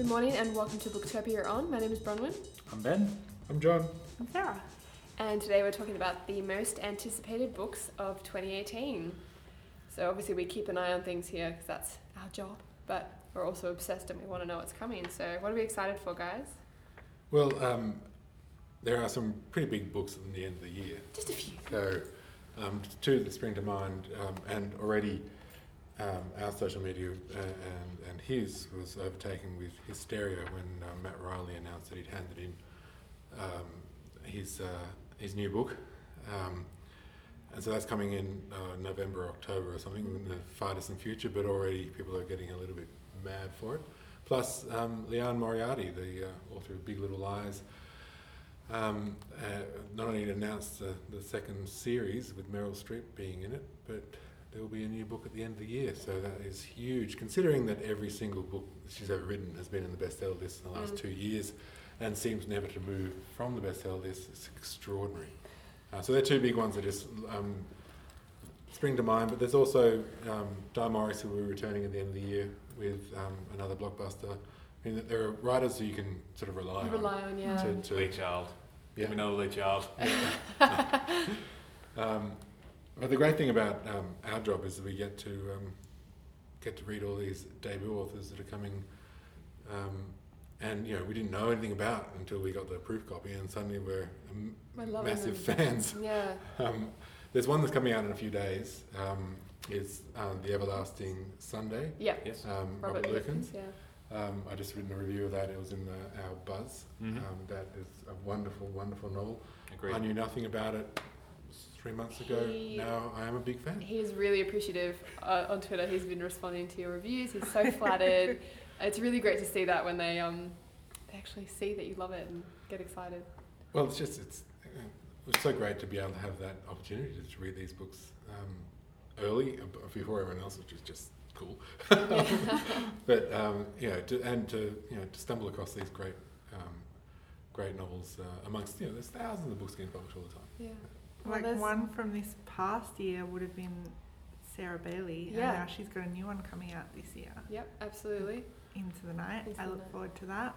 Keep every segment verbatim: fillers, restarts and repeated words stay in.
Good morning and welcome to Booktopia On. My name is Bronwyn. I'm Ben. I'm John. I'm Sarah. And today we're talking about the most anticipated books of twenty eighteen. So obviously we keep an eye on things here because that's our job, but we're also obsessed and we want to know what's coming. So what are we excited for, guys? Well, um, there are some pretty big books at the end of the year. Just a few. So um, two that spring to mind, um, and already um, our social media uh, and, and his was overtaken with hysteria when uh, Matt Riley announced that he'd handed in um, his uh, his new book. Um, and so that's coming in uh, November, October or something in the far distant future, but already people are getting a little bit mad for it. Plus, um, Liane Moriarty, the uh, author of Big Little Lies, um, uh, not only announced the, the second series with Meryl Streep being in it, but there will be a new book at the end of the year. So that is huge, considering that every single book she's ever written has been in the bestseller list in the last mm. two years and seems never to move from the bestseller list. It's extraordinary. Uh, so they're two big ones that just um, spring to mind, but there's also um, Di Morris, who we're returning at the end of the year with um, another blockbuster. I mean, there are writers who you can sort of rely you on. Rely on, yeah. To, to Lee Child. Yeah. We know Lee Child. um, but the great thing about um, our job is that we get to um, get to read all these debut authors that are coming, um, and you know we didn't know anything about until we got the proof copy, and suddenly we're um, massive them. fans. Yeah. Um, there's one that's coming out in a few days. Um, is uh, The Everlasting Sunday. Yeah. Yes. Um, Robert, Robert Lukens. Lukens. Yeah. Um, I just written a review of that. It was in the, our Buzz. Mm-hmm. Um, that is a wonderful, wonderful novel. Agreed. I knew nothing about it three months ago. He, now I am a big fan. He's really appreciative uh, on Twitter. He's been responding to your reviews. He's so flattered. It's really great to see that when they um they actually see that you love it and get excited. Well, it's just it's it was so great to be able to have that opportunity to read these books um, early before everyone else, which is just cool. But um, you know, to, and to you know to stumble across these great um, great novels uh, amongst you know there's thousands of books getting published all the time. Yeah. Like well, one from this past year would have been Sarah Bailey, Yeah. and now she's got a new one coming out this year. Yep, absolutely. Into the Night. Into I the look Night. forward to that.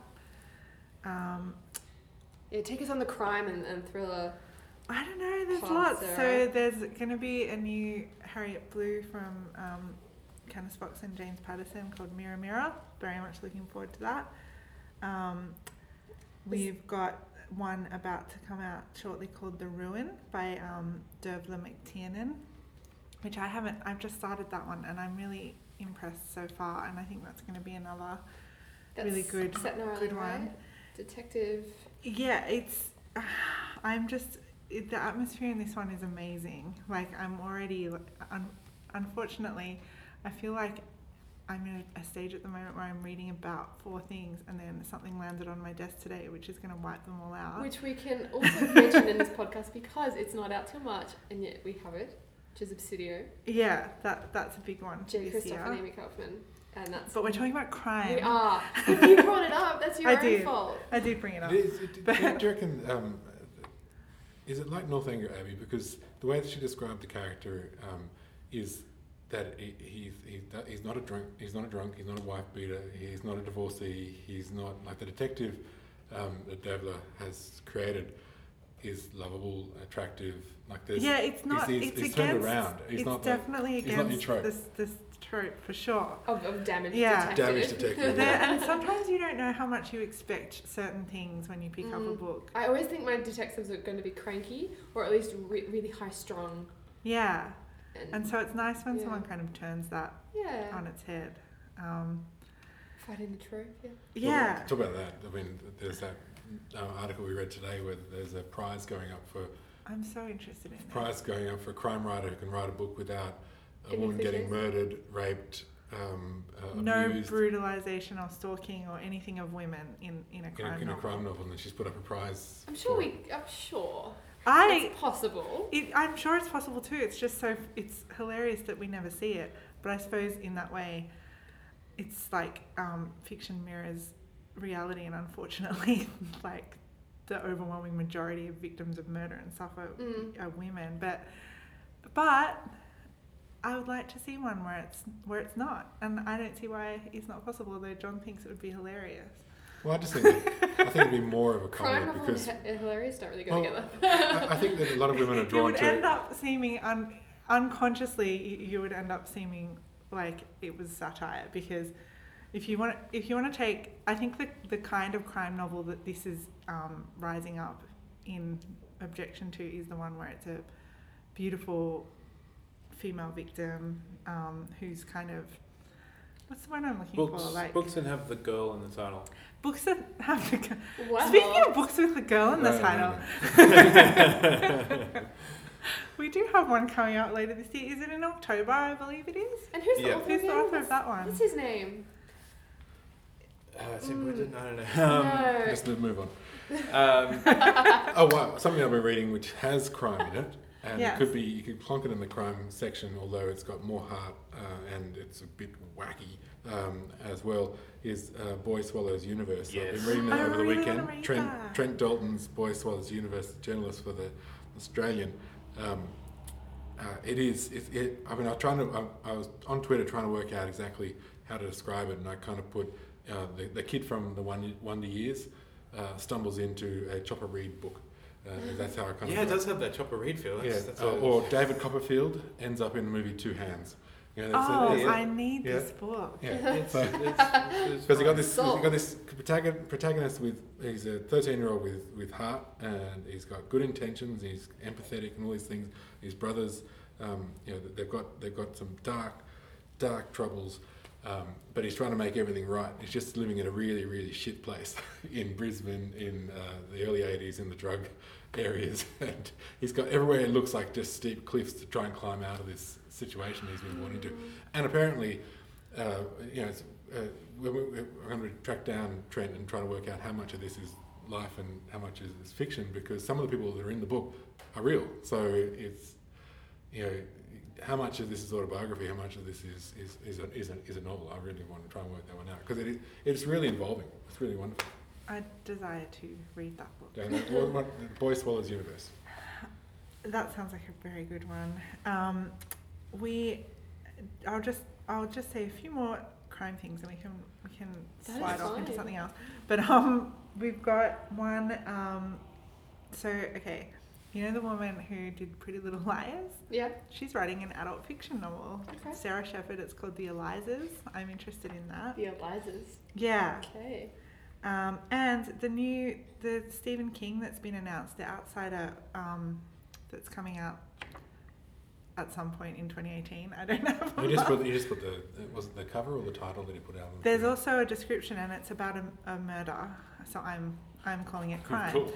Um, Yeah, take us on the crime and, and thriller. I don't know, there's Path, lots. Sarah. So there's going to be a new Harriet Blue from um, Candace Fox and James Patterson called Mirror Mirror. Very much looking forward to that. Um, we've got one about to come out shortly called The Ruin by um, Dervla McTiernan, which I haven't, I've just started that one and I'm really impressed so far, and I think that's going to be another That's really good, set in our good own one. right. Detective. Yeah, it's, uh, I'm just, it, the atmosphere in this one is amazing. Like I'm already, un, unfortunately, I feel like I'm at a stage at the moment where I'm reading about four things and then something landed on my desk today which is going to wipe them all out. Which we can also mention in this podcast because it's not out till March and yet we have it, which is Obsidio. Yeah, that that's a big one J. this Kristoff year. and Amy Kaufman. And that's But we're talking about crime. We are. If you brought it up, that's your I own did. fault. I did bring it up. It is, it, do you reckon, um, is it like Northanger Abbey? Because the way that she described the character um, is that he, he's, he's, he's not a drunk, he's not a drunk, he's not a wife beater, he's not a divorcee, he's not, like the detective um, that Dervla has created is lovable, attractive, like there's... Yeah, it's not, he's, he's, it's he's against, turned around. He's it's not definitely like, he's not your against trope. this, this trope for sure. Of, of damaged Yeah. detective. Damaged detective. There, and sometimes you don't know how much you expect certain things when you pick up a Mm. book. I always think my detectives are going to be cranky or at least re- really high strung. Yeah, And, and so it's nice when Yeah. someone kind of turns that yeah. on its head. Um, Fighting the trope, yeah. yeah, Well, talk about that. I mean, there's that uh, article we read today where there's a prize going up for I'm so interested in that. prize going up for a crime writer who can write a book without a Any woman getting cliches? murdered, raped, um, uh, No abused brutalization or stalking or anything of women in, in a in crime a, in a novel. crime novel, and she's put up a prize. I'm sure for we. it. I'm sure. I, It's possible. it, I'm sure it's possible too. It's just so, it's hilarious that we never see it. But I suppose in that way, it's like um, fiction mirrors reality, and unfortunately, like the overwhelming majority of victims of murder and stuff are, Mm. are women. But, but I would like to see one where it's where it's not, and I don't see why it's not possible. Although John thinks it would be hilarious. Well, I just think that, I think it'd be more of a Crime comedy novel because and hi- hilarious don't really go well, together. I, I think that a lot of women are It drawn would to end it. up seeming un- unconsciously. You you would end up seeming like it was satire because if you want if you want to take, I think the the kind of crime novel that this is um, rising up in objection to is the one where it's a beautiful female victim um, who's kind of, what's the one I'm looking Books, for? Like books that have the girl in the title. books that have the girl. Wow. Speaking of books with the girl in the No, no, title, no, no. we do have one coming out later this year. Is it in October? I believe it is. And who's Yeah. the author? Who's the again? author of that one? What's his name? Uh, Tim Bridget? I don't know. no. Just move on. Um, Oh wow, something I've been reading which has crime in it, and Yes. it could be you could plonk it in the crime section, although it's got more heart uh, and it's a bit wacky um, as well. Is uh, Boy Swallows Universe? I've Yes. been reading that I over the really weekend. wanna read Trent that. Trent Dalton's Boy Swallows Universe, journalist for the Australian. Um, uh, it is. It, it, I mean, I was trying to. I, I was on Twitter trying to work out exactly how to describe it, and I kind of put uh, the, the kid from the Wonder, Wonder Years uh, stumbles into a Chopper Read book. Uh, that's how I kind yeah, of. it does have that Chopper Read feel. That's, Yeah, that's uh, a- or David Copperfield ends up in the movie Two Hands. You know, that's Oh, a, that's a- I need yeah. this book. yeah. It's, So- it's, it's Because you got fine. this, Sold. you got this protagonist, protagonist with he's a thirteen-year-old with with heart, and he's got good intentions. He's empathetic and all these things. His brothers, um, you know, they've got they've got some dark, dark troubles, um, but he's trying to make everything right. He's just living in a really, really shit place in Brisbane in uh, the early eighties in the drug areas, and he's got everywhere it looks like just steep cliffs to try and climb out of this situation he's been wanting to. And apparently, uh, you know, it's, uh, we're, we're going to track down Trent and try to work out how much of this is life and how much is, is fiction, because some of the people that are in the book are real. So it's, you know, how much of this is autobiography, how much of this is is is a, is a, is a novel. I really want to try and work that one out because it is, it's really involving. It's really wonderful. I desire to read that book. And, uh, what, what, Boy Swallows Universe. That sounds like a very good one. Um, we, I'll just, I'll just say a few more crime things, and we can, we can That slide is off into fine. something else. But um, we've got one. Um, so okay, you know the woman who did Pretty Little Liars? Yeah. She's writing an adult fiction novel. Okay. Sarah Shepherd. It's called The Elizas. I'm interested in that. The Elizas. Yeah. Okay. Um, and the new, the Stephen King that's been announced, The Outsider, um, that's coming out at some point in twenty eighteen. I don't know. You just put you just put the was it the cover or the title that he put out? On the There's thing? also a description, and it's about a, a murder. So I'm I'm calling it crime. Cool.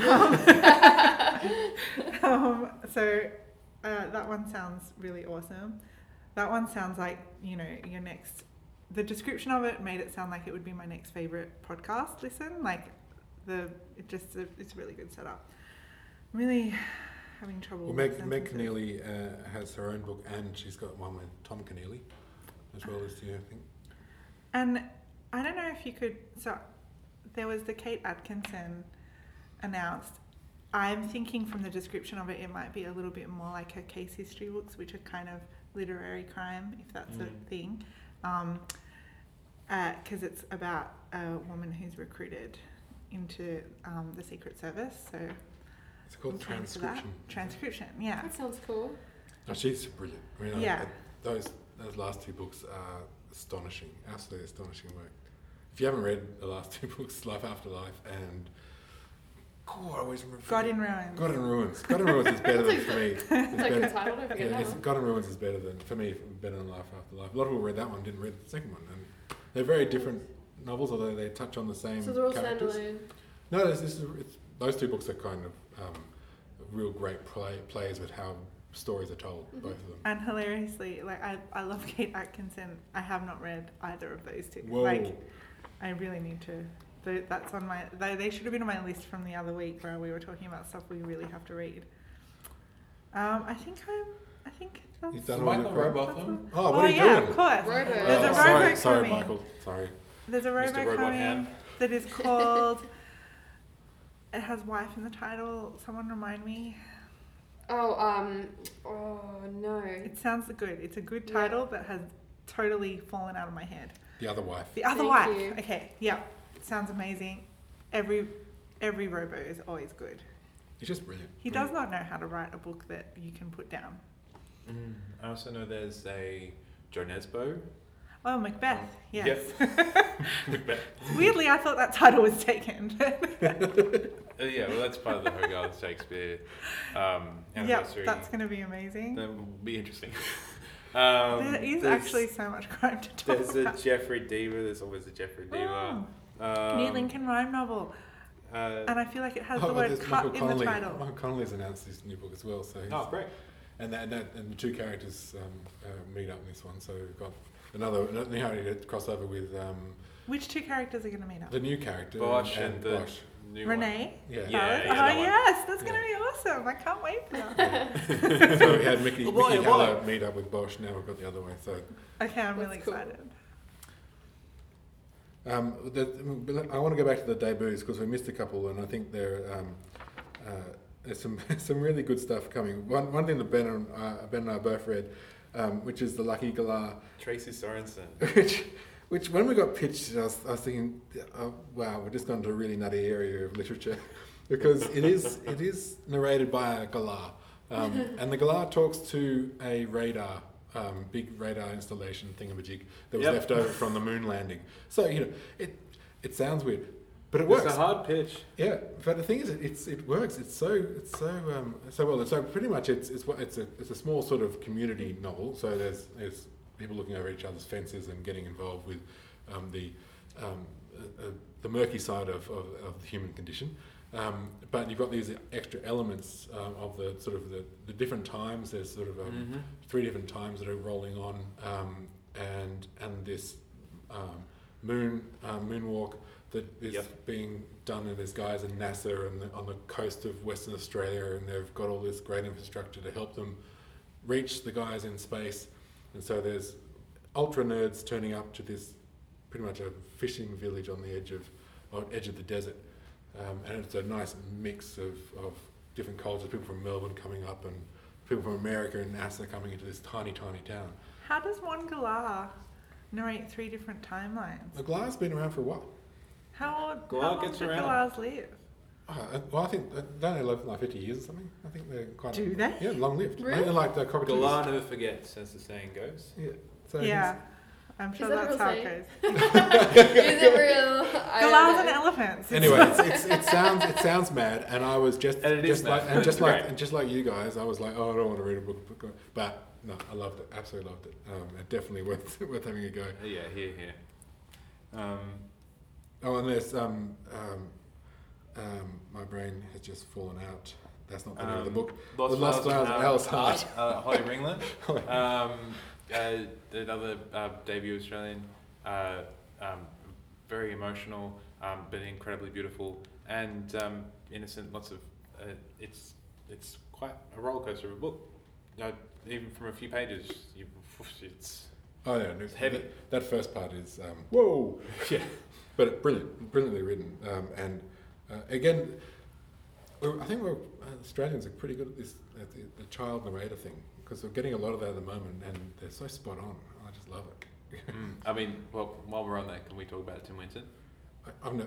um, so uh, that one sounds really awesome. That one sounds like, you know, your next. The description of it made it sound like it would be my next favorite podcast listen. Like the it just it's a really good setup. I'm really having trouble. Well, with Meg, Meg sentences. Keneally uh, has her own book, and she's got one with Tom Keneally, as well as you, I think. And I don't know if you could. So there was the Kate Atkinson announced. I'm thinking from the description of it, it might be a little bit more like her case history books, which are kind of literary crime, if that's Mm. a thing. Um, because it's about a woman who's recruited into um, the Secret Service. So It's called I'm keen for that. Transcription. Transcription, yeah. That sounds cool. Oh, she's brilliant. I mean, I- Yeah. I, those those last two books are astonishing, absolutely astonishing work. If you haven't read the last two books, Life After Life and God, I always remember. God in Ruins. God in Ruins. God in Ruins is better than for me. It's It's like better. the title. I forget Yeah, that it's, one. God in Ruins is better than for me. Better than Life After Life. A lot of people read that one, didn't read the second one, and they're very different novels, although they touch on the same So they're all characters. standalone. No, this, this is it's, those two books are kind of um, real great play, plays with how stories are told, Mhm. both of them. And hilariously, like I, I love Kate Atkinson. I have not read either of those two. Whoa. Like I really need to. Th- That's on my. They, they should have been on my list from the other week where we were talking about stuff we really have to read. Um, I think I'm. I think that's. You've Is done all Michael your- Robotham? that's- Oh, what oh are you yeah, doing? of course. Robo. There's a oh, robot sorry, sorry, coming. Michael. Sorry. There's a Mister robot Robot coming Hand. that is called. It has wife in the title. Someone remind me. Oh, um, oh no. It sounds good. It's a good Yeah. title that has totally fallen out of my head. The Other Wife. The Other Thank Wife. you. Okay, yeah. Sounds amazing. Every every robo is always good. It's just brilliant. He does not know how to write a book that you can put down. Mm. I also know there's a Joe Nesbo. Oh, Macbeth. Oh, Yes. Macbeth. Weirdly, I thought that title was taken. Uh, yeah, well, that's part of the Hogarth Shakespeare um, Yeah, anniversary. that's going to be amazing. That will be interesting. um, there is there's- actually so much crime to talk There's a about. Jeffrey Deaver. There's always a Jeffrey Deaver. Oh, Um, New Lincoln rhyme novel. Uh, And I feel like it has Oh, the but word there's cut Michael in Connolly. the title. Michael Connolly's announced his new book as well. So he's, oh, great. and that, and that and the two characters um, uh, meet up in this one. So we've got another another character to cross over with um, Which two characters are going to meet up? the new character Bosch and, and the Bosch. new Renee? Yeah. Yeah, Ballard? yeah, oh, that one. yes, that's going to Yeah. be awesome. I can't wait for that. Yeah. So we had Mickey, Oh boy, Mickey oh boy. Haller meet up with Bosch. Now we've got the other way. So Okay, I'm That's really cool. excited. um, the, I want to go back to the debuts because we missed a couple, and I think there um, uh, there's some some really good stuff coming. One one thing that Ben and uh, Ben and I both read, um, which is the Lucky Galah. Tracy Sorensen. which, which when we got pitched, I was, I was thinking, oh, wow, we're just gone to a really nutty area of literature, because it is it is narrated by a galah, um, and the galah talks to a radar, um, big radar installation thingamajig that was Yep. left over from the moon landing. So you know, it it sounds weird, but it It's works. a hard pitch. Yeah, but the thing is, it, it's it works. It's so it's so um, so well. So pretty much, it's it's what it's a it's a small sort of community novel. So there's there's people looking over each other's fences and getting involved with um, the um, uh, uh, the murky side of, of, of the human condition. Um, but you've got these extra elements um, of the sort of the, the different times. There's sort of um, Mm-hmm. three different times that are rolling on, um, and and this um, moon uh, moonwalk that is Yep. being done, and there's guys in NASA and the, on the coast of Western Australia, and they've got all this great infrastructure to help them reach the guys in space. And so there's ultra nerds turning up to this pretty much a fishing village on the edge of on edge of the desert, um, and it's a nice mix of, of different cultures. People from Melbourne coming up, and people from America and NASA coming into this tiny, tiny town. How does one galah narrate three different timelines? The Galah's been around for a while. How, Galah how long gets do around. galahs live? Oh, uh, well, I think uh, don't they live like fifty years or something? I think they're quite. Do they? Yeah, long lived. Really? They're like the cockatoos. Galah never forgets, as the saying goes. Yeah. So Yeah, I'm sure that a that's real how saying? it goes. Is it real? I don't Galahs know. and elephants. Anyway, it's, it's, it sounds it sounds mad, and I was just And it is just like mad. and just It's like great. and just like you guys, I was like, oh, I don't want to read a book, but no, I loved it, absolutely loved it. Um, and definitely worth worth having a go. Yeah, here, here. Um, Oh, and there's um um um my brain has just fallen out. That's not the name of the um, book. Lost, The Lost Files Files of of Alice Hart, Hart. uh, Holly Ringland. um, uh, another uh, debut Australian, uh, um, very emotional, um, but incredibly beautiful and um, innocent. Lots of uh, it's it's quite a roller coaster of a book. You know, even from a few pages, you, it's Oh yeah, no, It's heavy. That, that first part is um, whoa, yeah. but brilliant, brilliantly written. Um, and uh, again, we're, I think we're uh, Australians are pretty good at this, at the, the child narrator thing, because we're getting a lot of that at the moment, and they're so spot on. I just love it. Mm. I mean, well, while we're on that, can we talk about Tim Winton? I, I'm not.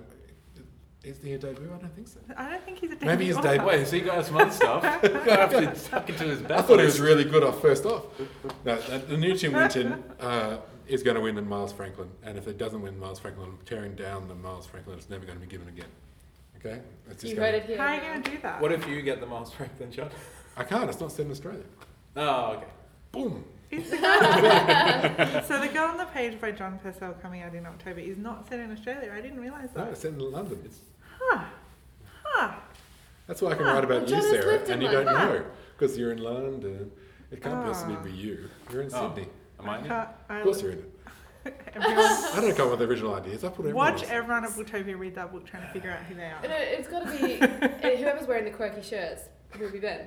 Is he a debut? I don't think so. I don't think he's a Maybe he's author. debut. Wait, has he got some other stuff? You're gonna have to tuck into his back. I thought he was really good off first off. No, the, the new Tim Winton uh, is going to win the Miles Franklin, and if it doesn't win Miles Franklin, I'm tearing down the Miles Franklin. It's never going to be given again. Okay, it's just You gonna- heard it here. How are you now. going to do that? What if you get the Miles Franklin shot? I can't. It's not set in Australia. Oh, okay. Boom. Is the girl, so the girl on the page by John Purcell coming out in October is not set in Australia. I didn't realise No, that. it's set in London. It's, Huh. Huh. that's why I can Ah, write about well, you, John has Sarah, lived in and you don't London. know because you're in London. It can't Ah. possibly be you. You're in Oh. Sydney. Am I in it? Can't- I Of course, you're in it. everyone, I don't come up with original ideas. I put everyone watch else. everyone at Booktopia read that book trying to figure out who they No, are. it's got to be uh, whoever's wearing the quirky shirts. Will be Ben.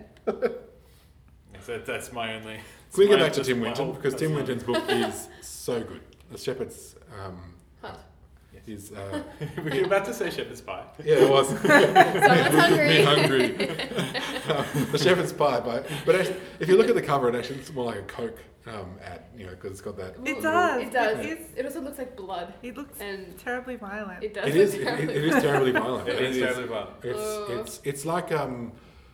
Yes, that, that's my only. Can we my- get back to that's Tim my Winton whole because Tim personality. Winton's book is so good. The Shepherd's. Um, Hunt. Is uh, Were you about to say shepherd's pie? yeah, it was. Someone's hungry. Me hungry. um, the shepherd's pie, but but actually, if you look at the cover, it actually it's more like a Coke um, ad, you know, because it's got that. It Ooh, does. It does. It, is, It also looks like blood, it looks and terribly violent. it does. It look is. It, terribly it is terribly violent. It is It terribly well. It's Oh. it's it's like um.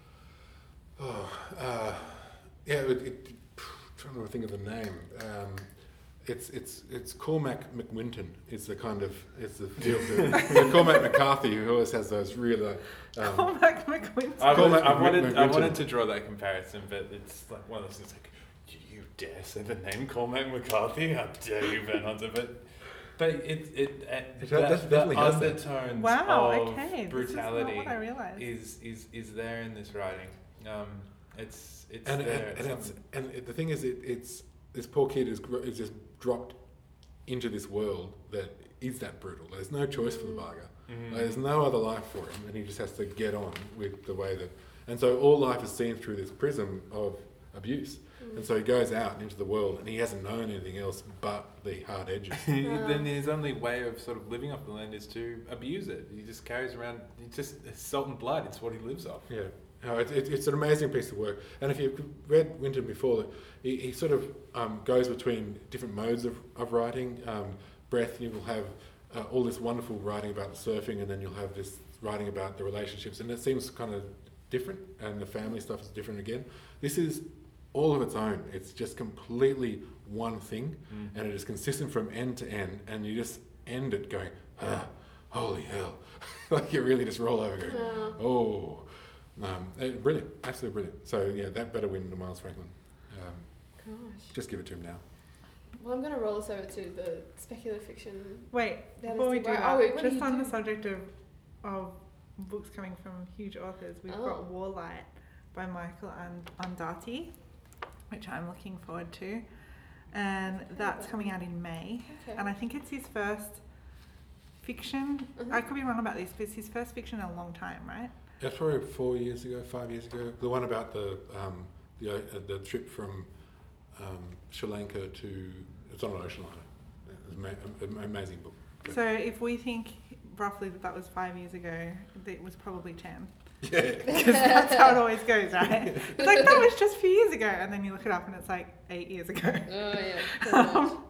Oh, uh, yeah. It, it, trying to think of the name. Um, it's it's it's Cormac McWinton. Is the kind of it's the deal. The Cormac McCarthy, who always has those real. Uh, um, Cormac McQueen. I, Call was, that I wanted, I McWinton. wanted to draw that comparison, but it's like one of those things like, do you dare say the name Cormac McCarthy? How dare you, Van Hunter? But, but it, it, uh, It that, does- the definitely has that. undertones Wow. of Okay. brutality This is not what I realized. is, is, is there in this writing. Um, it's, it's and there. and, and, it's, and it, the thing is, it, it's this poor kid is gr- is just dropped into this world that is that brutal. There's no choice for the bugger. Mhm. Like, there's no other life for him, and he just has to get on with the way that. And so all life is seen through this prism of abuse. And so he goes out into the world, and he hasn't known anything else but the hard edges. Then his only way of sort of living off the land is to abuse it. He just carries around, it's just it's salt and blood. It's what he lives off. Yeah, no, it, it, it's an amazing piece of work. And if you've read Winton before, he, he sort of um, goes between different modes of, of writing. Um, Breath, you will have uh, all this wonderful writing about surfing, and then you'll have this writing about the relationships, and it seems kind of different, and the family stuff is different again. This is all of its own. It's just completely one thing, Mm. and it is consistent from end to end, and you just end it going, ah, holy hell. Like you really just roll over going, Yeah. oh. Um, eh, brilliant, absolutely brilliant. So yeah, that better win than Miles Franklin. Um, Gosh. just give it to him now. Well, I'm going to roll us over to the speculative fiction. Wait, That before is we the- do oh, that, wait, what are just you on the doing? subject of of books coming from huge authors, we've Oh. got Warlight by Michael and Andati, which I'm looking forward to, and that's coming out in May. Okay. And I think it's his first fiction. Mhm. I could be wrong about this, but it's his first fiction in a long time, right? That's probably four years ago, five years ago. The one about the um, the, uh, the trip from um, Sri Lanka to it's on an ocean liner. It's ama- an amazing book. So if we think roughly that that was five years ago, it was probably ten. Yeah. Because that's how it always goes, right? It's like, that was just a few years ago. And then you look it up and it's like eight years ago. Oh, yeah. pretty much. Um,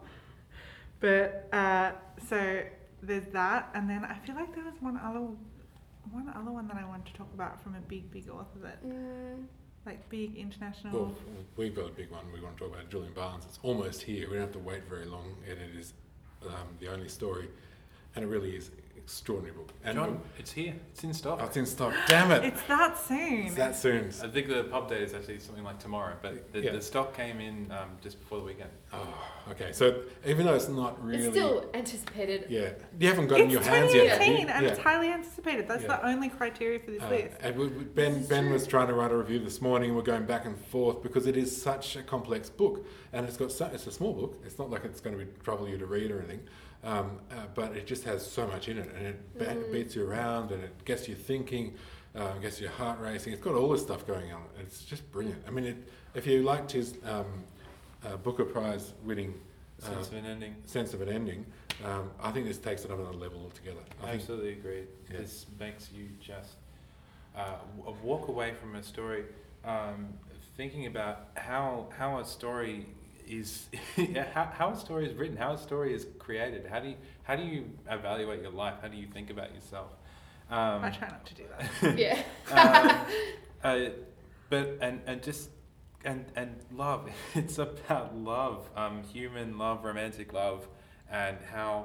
but, uh, so there's that. And then I feel like there was one other one other one that I wanted to talk about from a big, big author that, Mm, like, big international... Well, we've got a big one. We want to talk about Julian Barnes. It's almost here. We don't have to wait very long, and it is um, the only story, and it really is an extraordinary book. And John, it's here. It's in stock. oh, it's in stock. Damn it! It's that soon. It's that soon. I think the pub date is actually something like tomorrow, but the, Yeah. the stock came in um, just before the weekend. Oh, okay. So even though it's not really, It's still anticipated. yeah, you haven't got it in It's your hands yet, have you? twenty eighteen and Yeah. it's highly anticipated. That's Yeah. the only criteria for this Uh, list. and we, we- Ben This is Ben true. was trying to write a review this morning, and we're going back and forth because it is such a complex book, and it's got so, it's a small book. It's not like it's going to be trouble you to read or anything, um, uh, but it just has so much in it, and it ba- Mm. beats you around, and it gets you thinking, um, gets your heart racing. It's got all this stuff going on. It's just brilliant. I mean, it, if you liked his um, uh, Booker Prize winning uh, Sense of an ending. Sense of an Ending, um, I think this takes it up another level altogether. I think, Absolutely agreed. Yeah. This makes you just uh, w- walk away from a story um, thinking about how how a story is yeah, how, how a story is written, how a story is created. How do you how do you evaluate your life? How do you think about yourself? Um, I try not to do that. Yeah. um, uh, but and and just and and love. It's about love, um, human love, romantic love, and how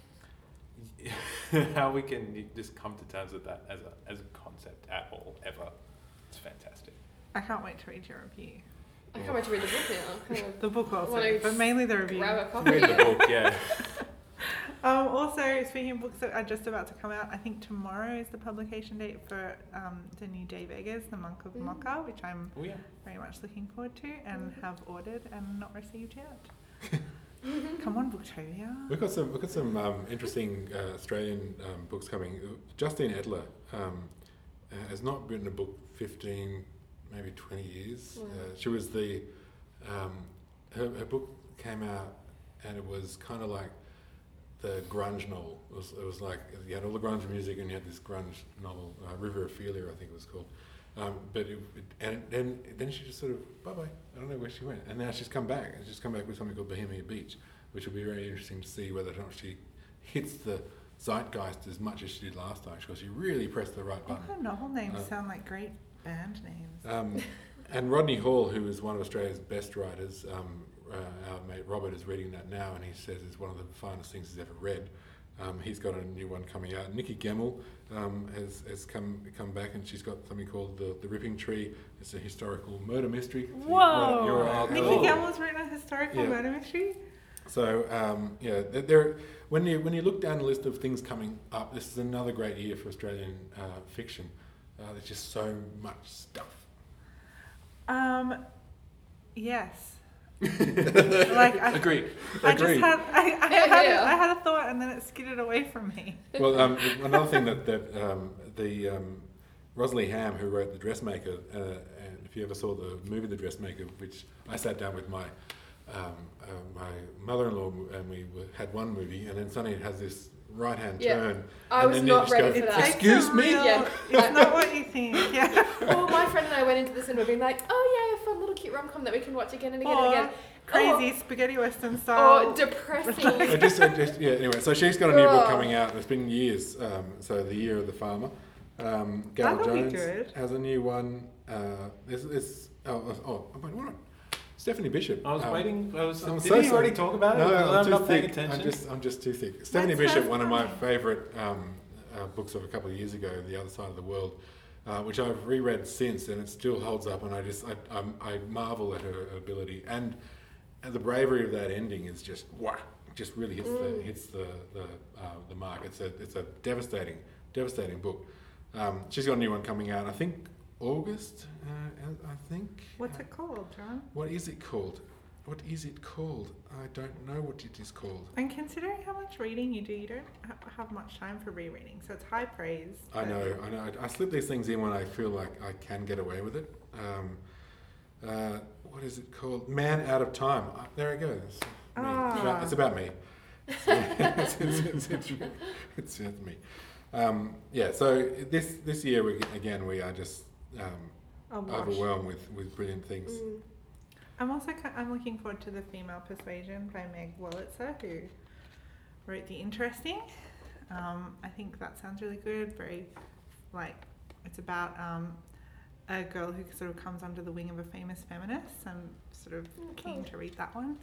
how we can just come to terms with that as a as a concept at all ever. It's fantastic. I can't wait to read your review. I can't wait to read the book now. Kind of The book also, Wanna but mainly the review. grab a copy. Read the book, yeah. Um, also, speaking of books that are just about to come out, I think tomorrow is the publication date for um, the new Dave Eggers, The Monk of Mm. Mocha, which I'm Oh yeah. very much looking forward to and Mhm. have ordered and not received yet. Come on, Booktopia. We've got some. We've got some um, interesting uh, Australian um, books coming. Justine Edler um, uh, has not written a book fifteen, maybe twenty years. Wow. Uh, she was the. Um, her, her book came out, and it was kind of like the grunge novel. It was, it was like you had all the grunge music and you had this grunge novel, uh, River Ophelia, I think it was called. Um, but it, it, and then then she just sort of bye bye. I don't know where she went, and now she's come back. And she's come back with something called Bohemia Beach, which will be very interesting to see whether or not she hits the zeitgeist as much as she did last time, because she really pressed the right All button. her novel names Uh, sound like great band names. Um, and Rodney Hall, who is one of Australia's best writers, um, uh, our mate Robert is reading that now, and he says it's one of the finest things he's ever read. Um, he's got a new one coming out. Nikki Gemmell um, has, has come come back, and she's got something called The, the Ripping Tree. It's a historical murder mystery. So Whoa! you're- you're- Nikki oh. Gemmell's written a historical Yeah. murder mystery? So um, yeah, there, there. When you when you look down the list of things coming up, this is another great year for Australian uh, fiction. Uh, there's just so much stuff. Um, yes. like I, Agreed. I Agreed. just had I, I, Yeah, had yeah. A, I had a thought and then it skidded away from me. Well, um, another thing that, that um, the um, Rosalie Ham, who wrote The Dressmaker, uh, and if you ever saw the movie The Dressmaker, which I sat down with my um, uh, my mother-in-law and we were, had one movie, and then suddenly it has this right-hand Yeah. turn. I and was then you not just ready go, for that. Excuse It's a me? real- Yeah. It's not what you think. Yeah. Well, my friend and I went into the cinema being like, oh yeah, a fun little cute rom-com that we can watch again and again Or and again. crazy spaghetti western style. Or depressing. I just, I just, yeah. Anyway, so she's got a new book Oh. coming out. It's been years. Um, so the Year of the Farmer. Um, Gal That'll be Jones good. has a new one. Uh, this, this, oh, oh, oh, wait, what? Stephanie Bishop. I was um, waiting. I was. I'm did so you sorry. already talk about it? No, I'm, I'm too not paying thick. attention. I'm just, I'm just too thick. Stephanie That's Bishop, so one of my funny. favourite um, uh, books of a couple of years ago, The Other Side of the World, uh, which I've reread since, and it still holds up. And I just, I, I'm, I marvel at her ability, and, and the bravery of that ending is just wow, just really hits Mm. the hits the the, uh, the mark. It's a, it's a devastating, devastating book. Um, she's got a new one coming out. I think August. Uh, I think. What's it called, John? What is it called? What is it called? I don't know what it is called. And considering how much reading you do, you don't ha- have much time for rereading, so it's high praise. I but- know, I know. I, I slip these things in when I feel like I can get away with it. Um, uh, what is it called? Man Out of Time. Uh, there it goes. Me. It's, about, Ah. it's about me. it's, it's, it's, it's, it's, it's me. Um, yeah. So this this year we, again we are just um, Awash. overwhelmed with, with brilliant things. Mm. I'm also ki- I'm looking forward to The Female Persuasion by Meg Wolitzer, who wrote The Interesting. Um, I think that sounds really good. Very, like, it's about um, a girl who sort of comes under the wing of a famous feminist. I'm sort of Oh, keen cool. to read that one.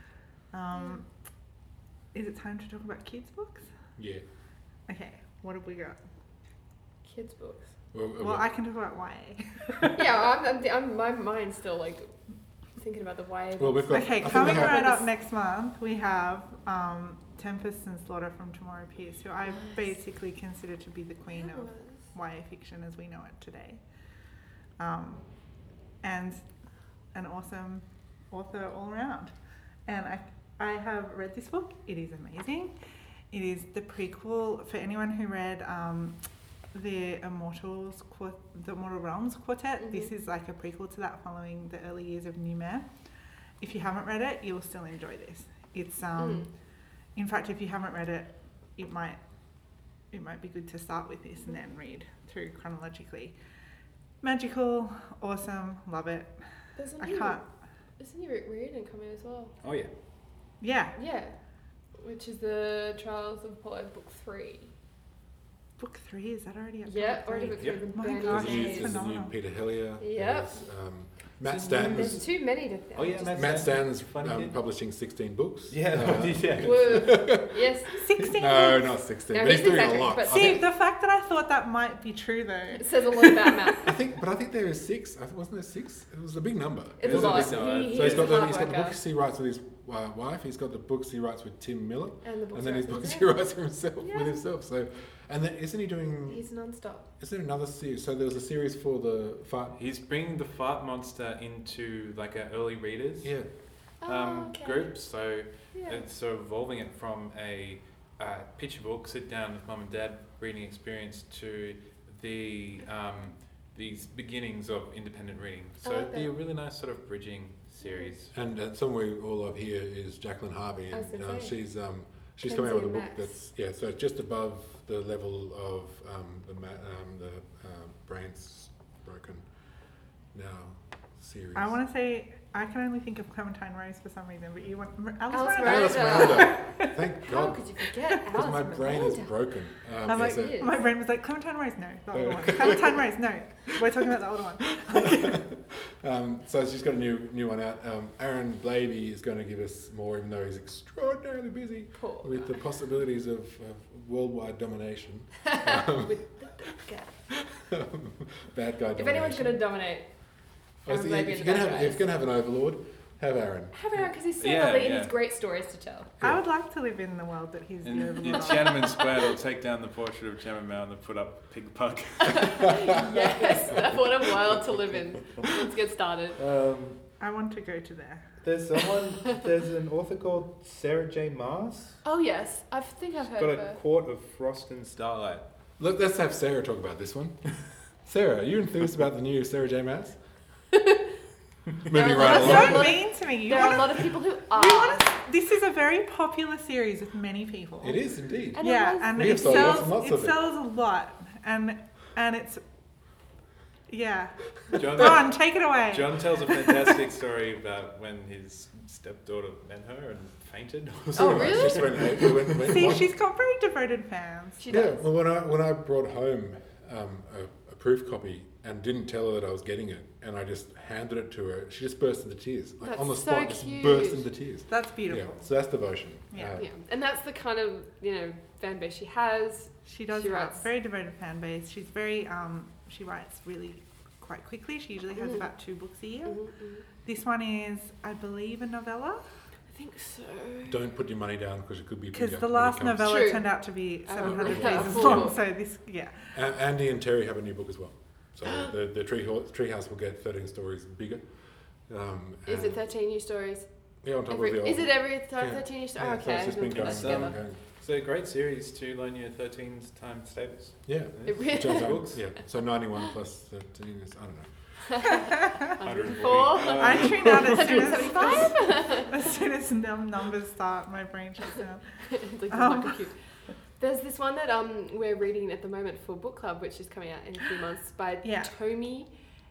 Um, is it time to talk about kids' books? Yeah. Okay, what have we got? Kids' books. Well, Well, I can talk about Y A. Yeah, I'm, I'm, I'm, my mind's still like thinking about the Y A well, books. we've got. Okay, I think coming we have- right up This- next month, we have um, Tempest and Slaughter from Tomorrow Pierce, who I Nice. basically consider to be the queen of Y A fiction as we know it today. Um, and an awesome author all around. And I, I have read this book. It is amazing. It is the prequel for anyone who read um, the Immortals, Quart- the Immortal Realms Quartet. Mhm. This is like a prequel to that, following the early years of Numair. If you haven't read it, you'll still enjoy this. It's um, Mm. in fact, if you haven't read it, it might it might be good to start with this and then read through chronologically. Magical, awesome, love it. There's a I new, can't. There's a new Rick Riordan coming as well. Oh yeah. Yeah, Yeah, which is the Trials of Apollo book three. book three is that already up? Yeah, book already three? book three. Yep. The My brand gosh, There's a new, new there's a new phenomenal. Peter Hellier. Yep. There's, um, Matt There's Stanton's. There's too many to. Oh, yeah, just- Matt Matt Stanton's Funny um, kid. publishing sixteen books. Yeah. Uh, yeah. Woo. Yes. sixteen. no, not sixteen. No, but he's he's doing a exaggerating, lot. but- I See, think, the fact that I thought that might be true though. It says a lot about Matt. I think, but I think there is six. I th- wasn't there six? It was a big number. It's It a was lot. big number. number. He, So he's he's got a the hard he's got the worker. books he writes with his uh, wife. He's got the books he writes with Tim Miller, And the books and then his are books amazing. he writes for himself Yeah. with himself. So, and then isn't he doing? He's non-stop. Is there another series? So there was a series for the fart. He's bringing the fart monster into like a early readers Yeah. Oh, um, okay. group. So Yeah. it's sort of evolving it from a uh, picture book, sit down with mum and dad reading experience to the um, these beginnings of independent reading. So I like it'd be that. a really nice sort of bridging series. And uh, someone we all love here is Jacqueline Harvey, I was and gonna uh, say. she's um, She's coming out with a Kenzie book and that's yeah, so it's just above the level of um, the ma- um, the uh, Brains Broken Now series. I want to say I can only think of Clementine Rose for some reason, but you want Alice, Alice Miranda. Alice Miranda. Miranda. Thank How God, could you forget because Alice my brain is Miranda? broken. Um, I'm yeah, like, so- is. my brain was like, Clementine Rose, no, the older one. Clementine Rose, no. We're talking about the older one. Um, so she's got a new new one out. Um, Aaron Blabey is going to give us more, even though he's extraordinarily busy Poor with the guy. possibilities of, of worldwide domination. Um, With the bad guy. bad guy domination. If anyone's going to dominate, I was Aaron thinking, Blabey if and you're the going to bad have, if guys. you're going to have an overlord, have Aaron. Have Aaron because he's so Yeah, lovely and yeah. he's great stories to tell. I would like to live in the world that he's In, the in overlord. Tiananmen Square, they'll take down the portrait of Chairman Mao and they'll put up Pig Pug. Yes, what a world to live in. Let's get started. Um, I want to go to there. there's someone, there's an author called Sarah J. Maas. Oh yes, I think I've She's heard got of a her. quart of Frost and Starlight. Look, let's have Sarah talk about this one. Sarah, are you enthused about the new Sarah J. Maas? Moving There are right lots That's of- along. so mean to me. You There are a wanna, lot of people who we are. wanna, this is a very popular series with many people. It is indeed. And it yeah, was- and We it have sold lots sells, and lots it of it. sells a lot. And and it's, yeah. John, Ron, take it away. John tells a fantastic story about when his stepdaughter met her and fainted. Or Oh, something. really? Just when, when, when, See, one- she's got very devoted fans. She yeah, does. well, when I when I brought home um, a, a proof copy and didn't tell her that I was getting it, and I just handed it to her, she just burst into tears, like That's on the so spot, just cute. burst into tears. That's Yeah, beautiful. so that's devotion. Yeah. Uh, Yeah, and that's the kind of you know fan base she has. She does She have writes- a very devoted fan base. She's very, um, she writes really quite quickly. She usually has Mhm. about two books a year. Mhm, mhm. This one is, I believe, a novella. I think so. Don't put your money down because it could be Because bigger the when it last comes. novella True. turned out to be Oh, seven hundred yeah. pages Full long. book. So this, yeah. A- Andy and Terry have a new book as well. So the the tree treehouse will get thirteen stories bigger. Um, Is and- it thirteen new stories? Yeah, on top Every, of the old. is it every time Yeah. thirteen new stories? Yeah, Oh, so okay, it's I'm just gonna been put going, that going, together. going. It's a great series to loan your thirteen times tables. Yeah. It really It turns out- Books. yeah. So ninety-one plus thirteen is I don't know. one hundred four. Uh, I tune out as soon as, one seventy-five. as soon as them numbers start, my brain shuts down. It's like, Um. not compute. There's this one that um we're reading at the moment for book club, which is coming out in a few months by Yeah. Tomi.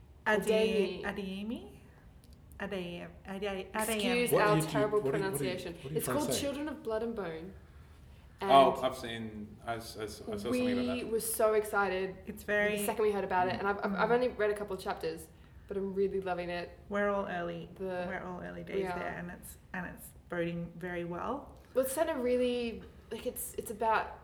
Ade- Adeyemi. Adeyemi? Adeyemi. Ade- Excuse Adeyemi. What are our you- do you- terrible what are you- what are you- pronunciation. what are you It's trying to called say? Children of Blood and Bone. And Oh, I've seen. I, s- I s- I saw something about we that. were so excited It's the very, second we heard about it, and I've, I've, I've only read a couple of chapters, but I'm really loving it. we're all early. The We're all early days yeah. there, and it's and it's boding very well. well, it's set a really like it's it's about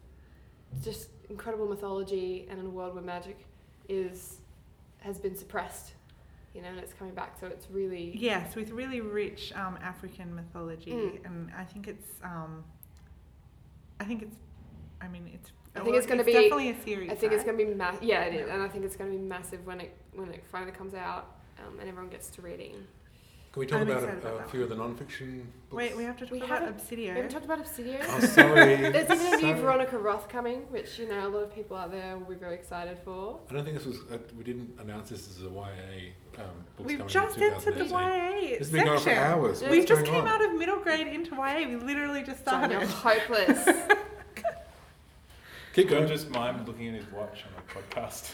just incredible mythology and in a world where magic is has been suppressed, you know, and it's coming back. So it's really Yes, with really rich um, African mythology, Mm. and I think it's, um, I think it's, I mean, it's. I think it's gonna be- definitely a series. I think it's right? going to be ma- yeah, it is, Yeah. and I think it's going to be massive when it when it finally comes out um, and everyone gets to reading. Can we talk I'm about excited a, about a that few of the non-fiction books? Wait, we have to talk We about haven't- We haven't Obsidio. talked about Obsidio. Oh, sorry. There's even a new Sorry. Veronica Roth coming, which you know a lot of people out there will be very excited for. I don't think this was. Uh, we didn't announce this as a Y A um, books We've coming just in entered the twenty eighteen. Y A This has been going on for section. hours. Yeah. We What's just going came on? out of middle grade into Y A. We literally just John, started. you're hopeless. Keep John going. just mimed looking at his watch on a podcast.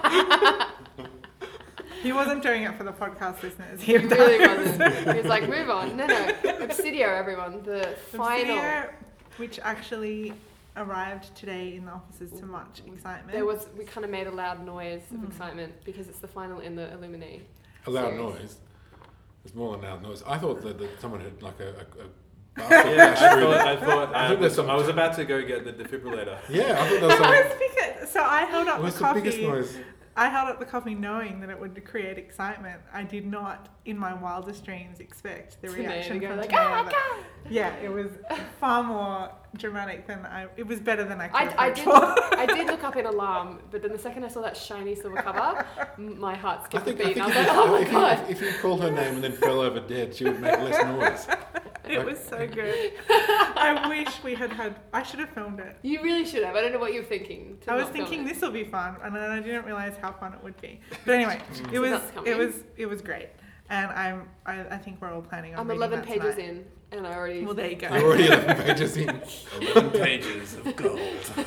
He wasn't doing it for the podcast listeners. He really wasn't. He was like, move on. No, no. Obsidio, everyone. The final. Obsidio, which actually arrived today in the offices to much excitement. There was, we kind of made a loud noise of Mm. excitement because it's the final in the Illuminati. A loud series. noise. It's more than loud noise. I thought that, that someone had like a, a, a Yeah, I basket through thought. the- I thought. I I, think there's was, some- I was about to go get the defibrillator. Yeah, I thought that was I something. was because, so I held up What's the the coffee. biggest noise? I held up the coffee knowing that it would create excitement. I did not, in my wildest dreams, expect the To reaction me, to go from like, Tanea, oh my but- god! Yeah, it was far more dramatic than I. It was better than I could I, have I hoped did for. I did look up in alarm, but then the second I saw that shiny silver cover, m- my heart I skipped a think, I beat, think and if, I was like, oh you, my if, you, god! if you called her name and then fell over dead, she would make less noise. It was so good. I wish we had had. I should have filmed it. You really should have. I don't know what you were thinking. to I was not film thinking it. this will be fun, and then I didn't realize how fun it would be. But anyway, it So was that's coming. it was it was great. and I'm I, I think we're all planning on I'm reading eleven that pages tonight. in, and I already. Well, there you go. You're already eleven pages in. eleven pages of gold.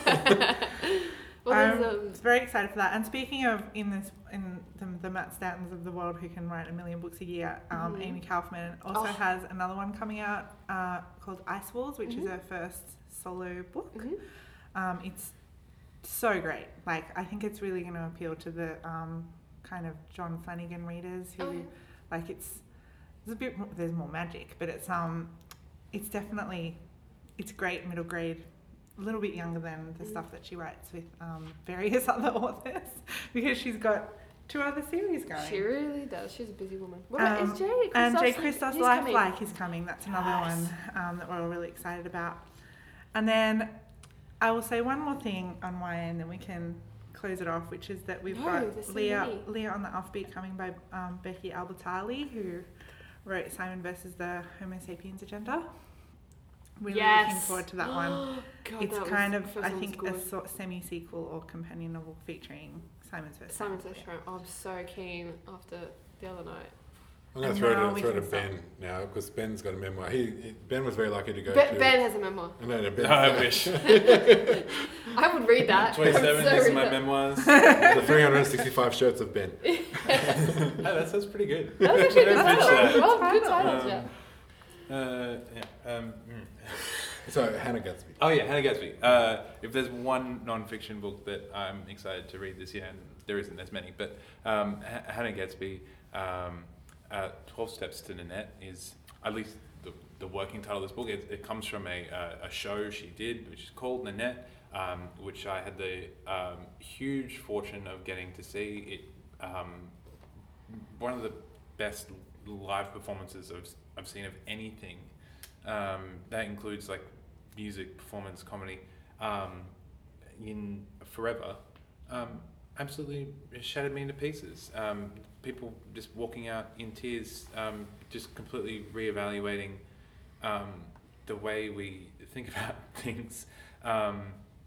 well, I'm there's, um, very excited for that. And speaking of in this in the, the Matt Stantons of the world who can write a million books a year, um, Mhm. Amy Kaufman also Oh. has another one coming out uh, called Ice Walls, which Mhm. is her first solo book. mhm. Um, it's so great. Like, I think it's really going to appeal to the um, kind of John Flanagan readers who, Oh, yeah. like, it's there's a bit more, there's more magic, but it's um, it's definitely it's great middle grade, a little bit younger than the Mm. stuff that she writes with um, various other authors because she's got two other series going. She really does. She's a busy woman. What about Um, is Jay? And Jay Christoph's- Christos he's Life coming. Like is coming. That's another Yes. one um, that we're all really excited about. And then I will say one more thing on my end, and we can close it off, which is that we've No, got there's so Leah many. Leah on the Offbeat coming by um, Becky Albertalli, who wrote Simon versus the Homo sapiens Agenda. Really Yes. looking forward to that one. God, It's that was- kind the of, first I one was think, a good. sort semi-sequel or companion novel featuring Simon's versus Simon's Versus Rome. I'm so keen after the other night. I'm going And to throw now to, we throw to can start. Ben now because Ben's got a memoir. He, he Ben was very lucky to go Ben, to. ben has a memoir. No, no, Ben. I wish. I would read that. twenty-seven, So these are read my that. memoirs. The three hundred sixty-five shirts of Ben. Hey, that sounds pretty good. That was actually a good Don't pitch title. that. Well, good titles, Um, yeah. Uh, yeah. Um, mm. So Hannah Gatsby. Oh yeah, Hannah Gatsby. Uh, if there's one non-fiction book that I'm excited to read this year, and there isn't as many, but um, H- Hannah Gatsby, um, uh, twelve Steps to Nanette is at least the, the working title of this book. It, it comes from a, uh, a show she did, which is called Nanette, um, which I had the um, huge fortune of getting to see. It um, one of the best live performances I've, I've seen of anything. Um, that includes like music, performance, comedy, um, in forever. Um, absolutely shattered me into pieces. Um, people just walking out in tears, um, just completely reevaluating um, the way we think about things. Um,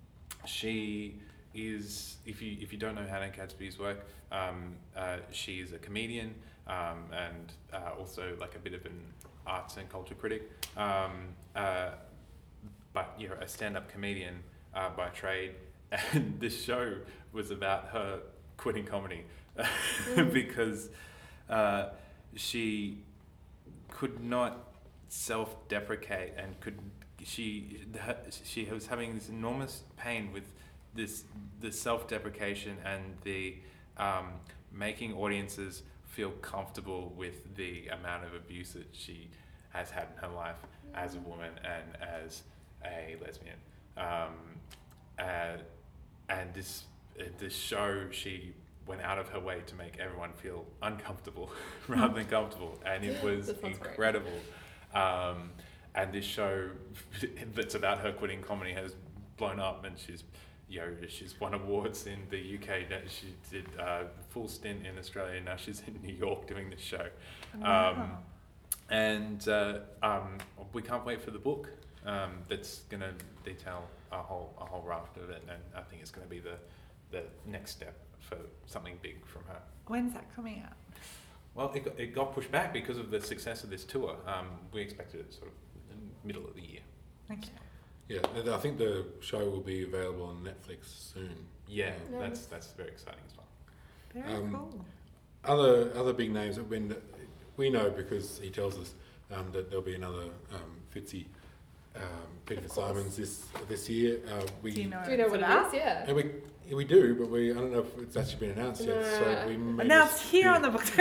she is, if you if you don't know Hannah Gatsby's work, um, uh, she is a comedian um, and uh, also like a bit of an arts and culture critic, um, uh, but you're a stand-up comedian uh, by trade, and this show was about her quitting comedy because uh, she could not self-deprecate and could she her, she was having this enormous pain with this the self-deprecation and the um, making audiences feel comfortable with the amount of abuse that she has had in her life as a woman and as a lesbian. Um, uh, and this uh, this show, she went out of her way to make everyone feel uncomfortable rather than comfortable, and it was That sounds great. incredible. Um, and this show that's about her quitting comedy has blown up, and she's you know, she's won awards in the U K. She did a uh, full stint in Australia. Now she's in New York doing this show. Wow. Um, and uh, um, we can't wait for the book um, that's going to detail a whole a whole raft of it. And I think it's going to be the, the next step for something big from her. When's that coming out? Well, it got, it got pushed back because of the success of this tour. Um, we expected it sort of in the middle of the year. Okay. Yeah, and I think the show will be available on Netflix soon. Yeah, Nice. that's that's very exciting as well. Very Um, cool. Other other big names that when we know because he tells us um, that there'll be another um, Fitzy um, Peter Of course. Simons this this year. Uh, we Do you know Do you know it's what about? it is? Yeah. and we we do, but we I don't know if it's actually been announced yet. No. So we may Announced just here be- on the book.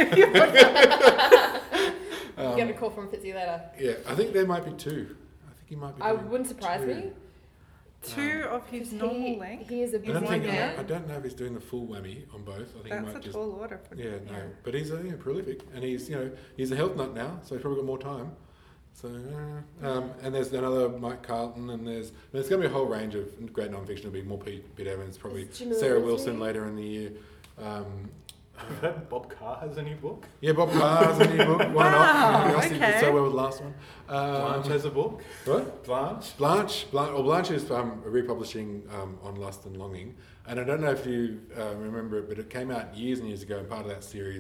um, Get a call from Fitzy later. Yeah, I think there might be two. I think he might be. I doing wouldn't surprise two. me. Two of his 'cause normal he, length. He is a I busy don't think man. I don't know if he's doing the full whammy on both. I think he That's might a just tall order for yeah, no. Yeah. But he's uh, yeah, prolific, and he's you know he's a health nut now, so he's probably got more time. So uh, um, and there's another Mike Carlton, and there's there's going to be a whole range of great non-fiction. There'll be more Pete, Pete Evans, probably Is Jim Sarah Wilson? Wilson later in the year. Um, I've heard Bob Carr has a new book. yeah, Bob Carr has a new book. Why Wow, not? He obviously did okay. so well with the last one. Um, Blanche has a book. what? Blanche. Blanche, Blanche, well, Blanche is um, republishing um, On Lust and Longing, and I don't know if you uh, remember it, but it came out years and years ago, and part of that series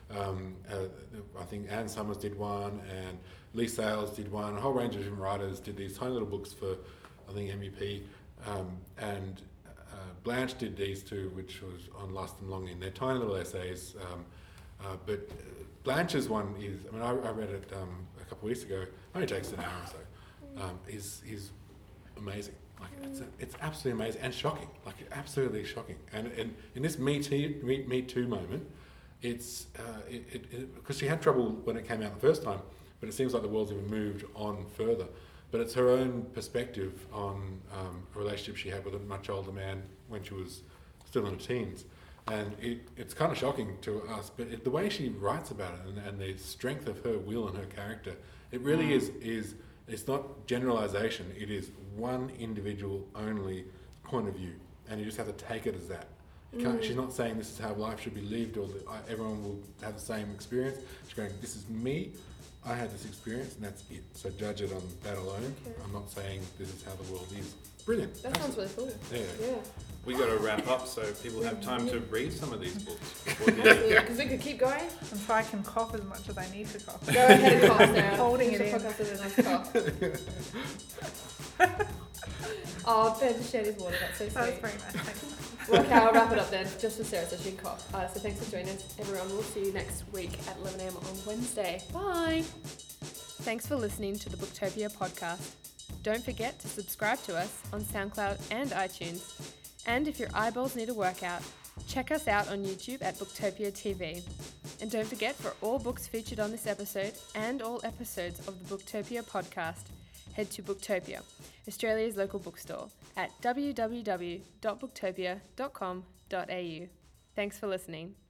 Um, uh, I think Anne Summers did one, and Lee Sales did one. A whole range of different writers did these tiny little books for, I think, M U P. Um, and uh, Blanche did these two, which was on Lust and Longing. They're tiny little essays. Um, uh, but Blanche's one is, I mean, I, I read it um, a couple of weeks ago. It only takes an hour or so. Um, is is amazing. Like it's, a, it's absolutely amazing and shocking. Like absolutely shocking. And, and in this Me Too, Me, Me Too moment, it's uh, it, it, because she had trouble when it came out the first time, but it seems like the world's even moved on further. But it's her own perspective on um, a relationship she had with a much older man when she was still in her teens. And it, it's kind of shocking to us, but it, the way she writes about it and, and the strength of her will and her character, it really mm. is, is, it's not generalisation, it is one individual only point of view. And you just have to take it as that. You can't, mm. She's not saying this is how life should be lived or that I, everyone will have the same experience. She's going, this is me, I had this experience and that's it. So judge it on that alone. Okay. I'm not saying this is how the world is. Brilliant. That sounds really cool. Yeah. yeah. We got to wrap up so people have time to read some of these books. Because we could keep going. And so I can cough as much as I need to cough. Go ahead and cough now. Holding it in. Podcast with a nice cough. Oh, Ben shared his water. That's so sweet. That was very nice. Thanks. Well, okay, I'll wrap it up then, just for Sarah so she can cough. Uh, so thanks for joining us, everyone. We'll see you next week at eleven a.m. on Wednesday. Bye. Thanks for listening to the Booktopia podcast. Don't forget to subscribe to us on SoundCloud and iTunes. And if your eyeballs need a workout, check us out on YouTube at Booktopia T V. And don't forget, for all books featured on this episode and all episodes of the Booktopia podcast, head to Booktopia, Australia's local bookstore, at w w w dot booktopia dot com dot a u. Thanks for listening.